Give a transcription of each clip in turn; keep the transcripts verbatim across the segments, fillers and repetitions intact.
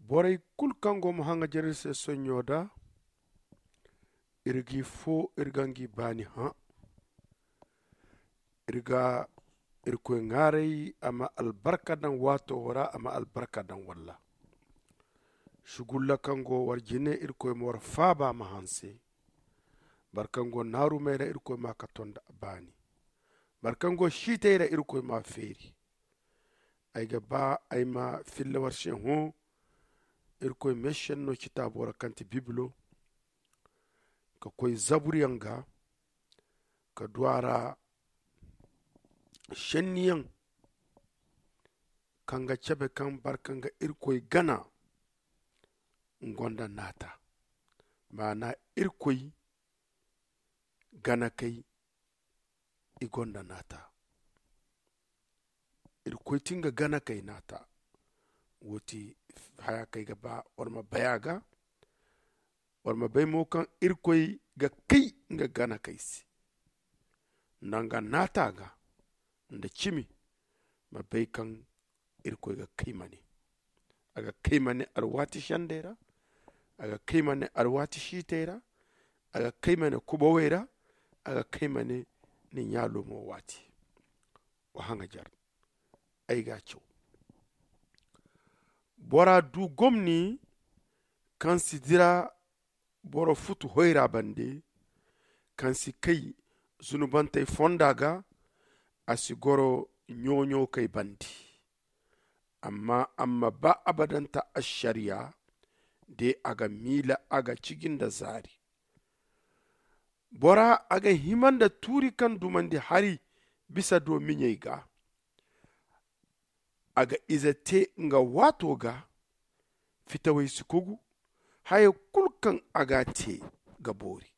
boray kul kango mo hanga jerse sonyoda irgi fo irgangi bani ha irga irko ngare ama albarka dan wato wara ama albarka dan walla shugulla kango warjine irko mo war faba ma hanse barkango naru mera irko ma katonda bani barkango shiteira irko ma feri ayga ba ayma filla warshe ho irko meshen no kitabo ra kanti biblo ka koy zaburiyanga ka duara shenniyan kanga chebe kan barkanga irkoy gana ngonda nata mana irkoy gana kai igonda nata irkoy tinga gana kai nata woti haya kai gaba warma bayaga warma bay mo kan irkoy ga kai nga gana kai si nanga nata ga nda chimi ma bay kan irkoy ga kai mani aga kai mani arwati shandera aga kai mani arwati shitera aga kai mani kubawera aga kai mani ni nyalo mo wati wa hanga jar ay ga cho bora du gomni kan sidira boro futu hoira bande kan si kai zunubantay fondaga asigoro nyonyo kai bandi amma amma ba abadanta ashariya de aga mila aga cigin da zari bora aga himan da turi kan dumandi hari bisa domin yayi ga aga izate nga wato ga fitawai sukugu haye kulkan aga te ga bori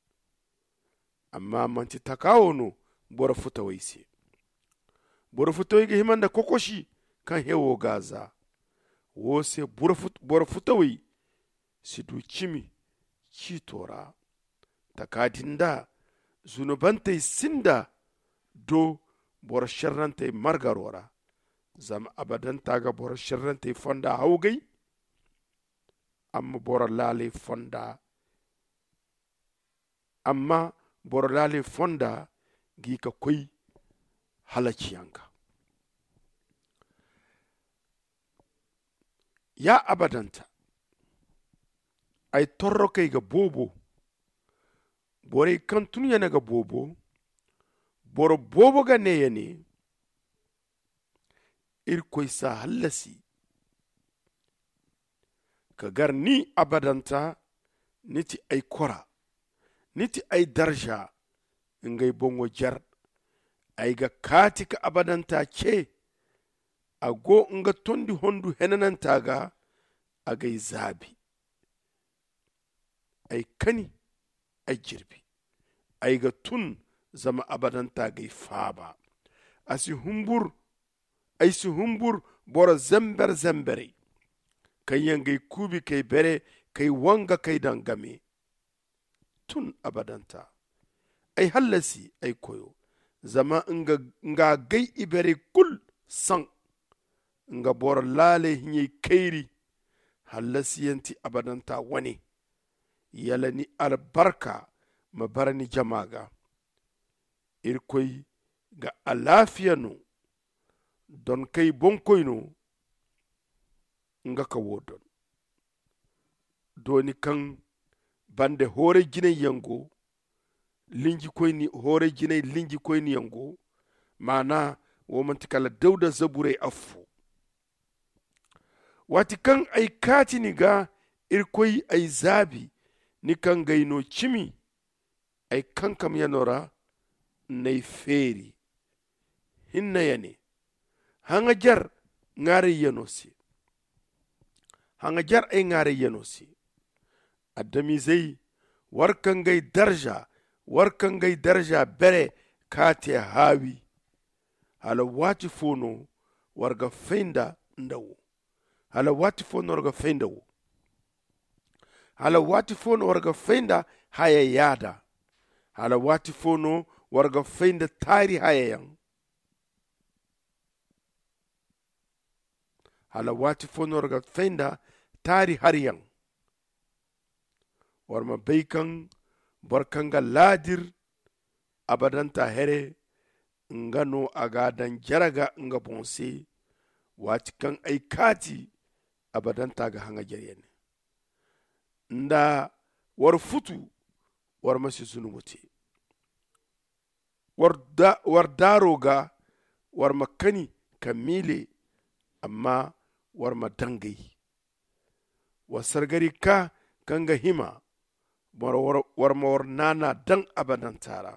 amma manti takawo no bora futawai se bora futawai ga himan da kokoshi kan hewo gaza wose bora futawai si du cimi ci tora takadinda zunubantay sinda do bora sharrantay margarora zama abadan taga bora sharrantay fonda hawgay amma bora lale fonda amma bora lale fonda gi ka koy halaciyanka ya abadanta ay torro kay ga bobo bore kan tun yana ga bobo boro bobo ga ne yane irkoy sa halasi ka gar ni abadanta niti ay kora niti ay darja ngay bongo jar ay ga kati ka abadanta ce ago nga tondi hondu henananta ga agay zabi ay kani ay jirbi ay ga tun zama abadanta gay faba asi humbur ay si humbur bora zember zembere kay yangay kubi kay bere kay wanga kay dangame tun abadanta ay halasi ay koyo zama nga nga gay ibere kul sang nga bora lale hinye kairi halasi yanti abadanta wani yala ni albarka mabarani jamaga irkoy ga alafiya no don kay bonkoy no nga ka wodon doni kan bande hore jine yango linji koy ni hore jine linji koy ni yango mana wo mantikala dawda zabure afu wati kan ay katini ga irkoy ay zabi ni kan gayno cimi ay kankam yanora nay feri hinna yani hanga jar ngare yanosi hanga jar ay ngare yanosi adami zai warkan gay darja warkan gay darja bere kate hawi hala wati fono warga feinda ndawo hala wati fono warga feinda wo hala wati fono warga feinda haya yada hala wati fono warga feinda tari haya yang hala wati fono warga feinda tari har yan warma baikan barkanga ladir abadanta here ngano aga dan jaraga nga bonse wati kan aikati abadanta ga hanga jeriyene nda war futu war masi zunubuti war, da, war daroga war makani kamile amma war madangai wa sargari ka kanga hima war, war, war mawar nana dan abadantara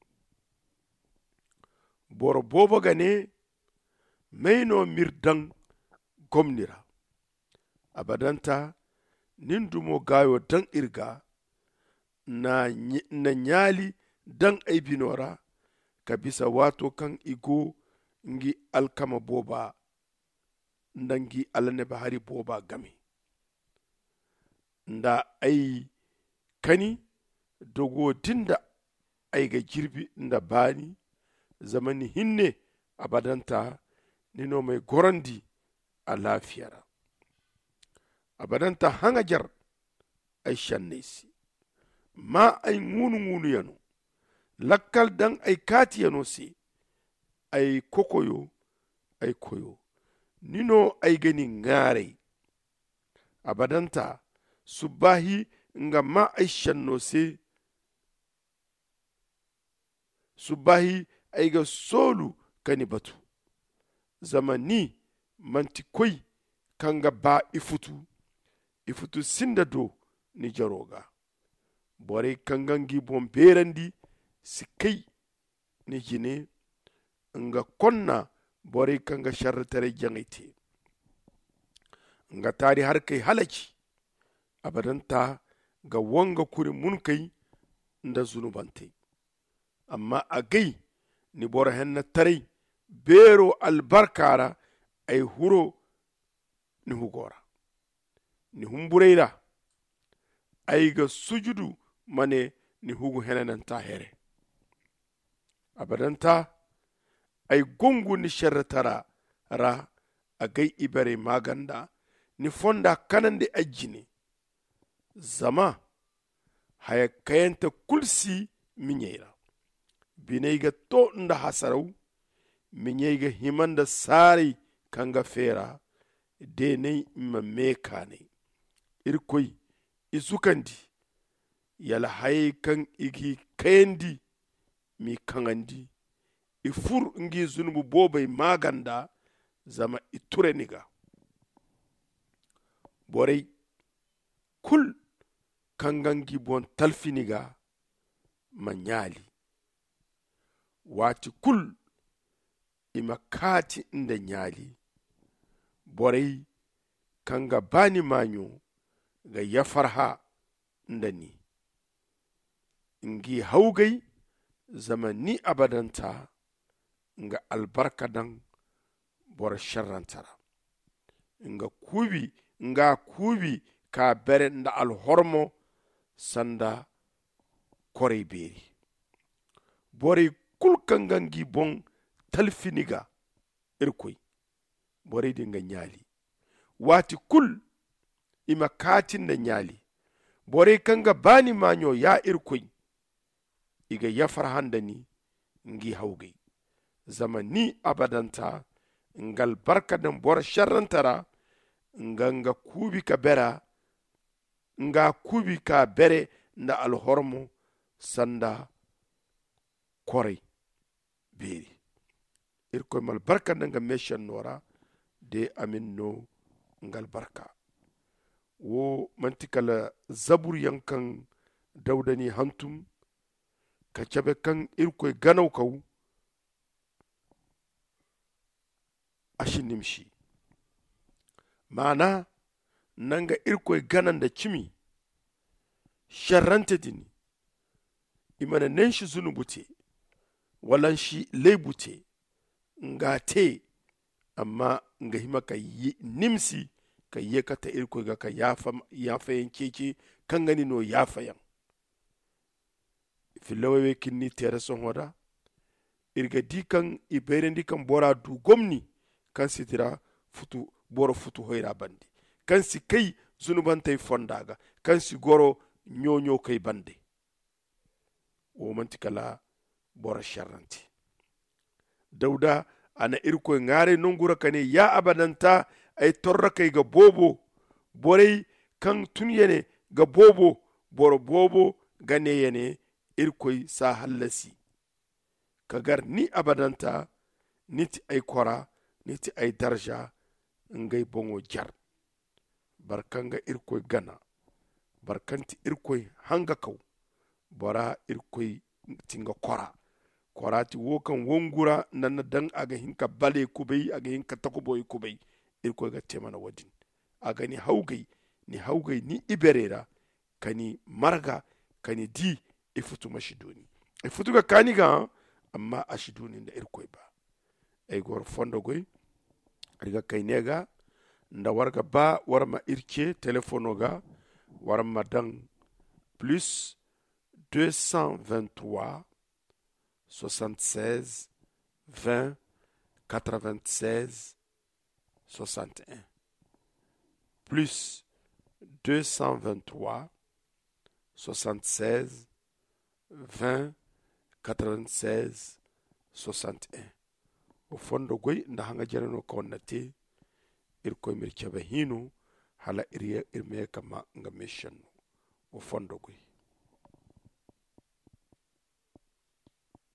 boro bobo gane maino mirdan gomnira abadanta nindumo gayo dan irga na, na nyali dan aibinora ka bisa wato kan igo ngi alkama boba ndangi alane bahari boba game nda ai kani dogo dinda ai ga jirbi nda bani zamani hinne abadanta nino mai gorandi a lafiyara abadanta hanga jar ai shannesi ma ai ngunu ngunu yano lakkal dan ai kati yano si ai kokoyo ai koyo nino ai gani ngare abadanta subahi nga ma ai shanno se subahi ai ga solu kani batu zamani manti koi kanga ba ifutu ifutu sinda do ni jaroga bore kangangi bomberandi sikai ni jine nga konna bore kanga shartare jangite nga tari har kai halaki abadanta ga wanga kuri mun kai nda zunubante amma a gai ni bora henna tare bero albarkara ay huro ni hugora ni humbureira ay ga sujudu mane ni hugu henananta here abadanta ay gongu ni sharratara ra a gai ibare maganda ni fonda kanande ajini zama haya kayanta kulsi minyera binaiga to nda hasarau minyega himanda sari kanga fera denai mamekane irkoi isukandi yala haye kan igi kayandi mi kangandi ifur ngi zunubu bobai maganda zama iture niga borei kul kangangi bon talfiniga manyali wati kul ima kati inda nyali borei kanga bani manyo ga yafarha inda ni ngi haugai zama ni abadanta nga albarka dan bor sharrantara nga kubi nga kubi ka bere nda alhormo sanda kore beri bore kul kangangi bon talfiniga irkoi bore dinga nyali wati kul ima katin da nyali bore kanga bani manyo ya irkoi iga yafar handani ngi haugai zamani abadanta ngal barka dan bor sharrantara nga nga kubi ka bera nga kubi ka bere nda alhormo sanda kore beri irko mal barka nga meshan nora de amin no ngal barka wo mantikala zabur yankan daudani hantum ka cabe kan irko ganau kaw ashinimshi mana nanga irko ganan da cimi sharrante dini imana nenshi zunubute walan shi leibute nga te amma nga hima ka yi nimsi ka yi ka ta irko ga ka yafa yafa yankeke kan gani no yafa yan filawewe kinni tere son hoda irga dikan iberen dikan bora du gomni kan sitira futu boro futu hoira bandi kan si kai zunuban tay fondaga kan si goro nyonyo kai bande wo mantikala bora sharranti dauda ana irko ngare nungura kane ya abadanta ay torra kai ga bobo borei kan tunyene ga bobo boro bobo gane yene irkoy sa hallasi kagar ni abadanta niti ay kora niti ay darja ngay bongo jar barkanga irkoy gana barkanti irkoy hanga kaw bora irkoy tinga kora korati wokan wongura nanna dan aga hinka bale kubay aga hinka takuboy kubay irkoy ga temana wadin aga ni hawgay ni hawgay ni iberera kani marga kani di ifutu mashiduni ifutu ga kani ga amma ashiduni da irkoy ba ay gor fondo goy riga kaynega nda warga ba warma irke telefono ga warma dan plus deux cent vingt-trois soixante-seize vingt quatre-vingt-seize soixante et un plus deux cent vingt-trois soixante-seize vingt quatre-vingt-seize soixante et un o fondo goy nda hanga jarano konnate irko mir caba hinu hala iriya irme kama nga mission o fondo goy